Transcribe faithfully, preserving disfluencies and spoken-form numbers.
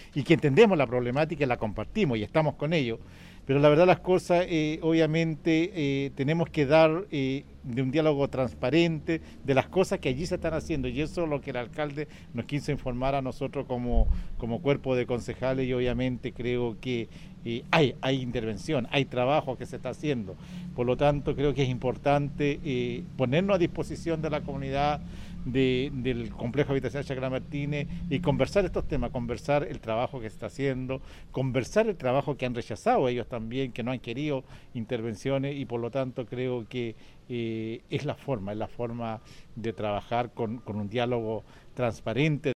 y que entendemos la problemática y la compartimos y estamos con ellos. Pero la verdad las cosas, eh, obviamente, eh, tenemos que dar eh, de un diálogo transparente de las cosas que allí se están haciendo y eso es lo que el alcalde nos quiso informar a nosotros como, como cuerpo de concejales y obviamente creo que eh, hay, hay intervención, hay trabajo que se está haciendo. Por lo tanto, creo que es importante eh, ponernos a disposición de la comunidad de, del complejo habitacional Chacra Martínez y conversar estos temas, conversar el trabajo que se está haciendo, conversar el trabajo que han rechazado ellos también, que no han querido intervenciones y por lo tanto creo que eh, es la forma, es la forma de trabajar con, con un diálogo transparente.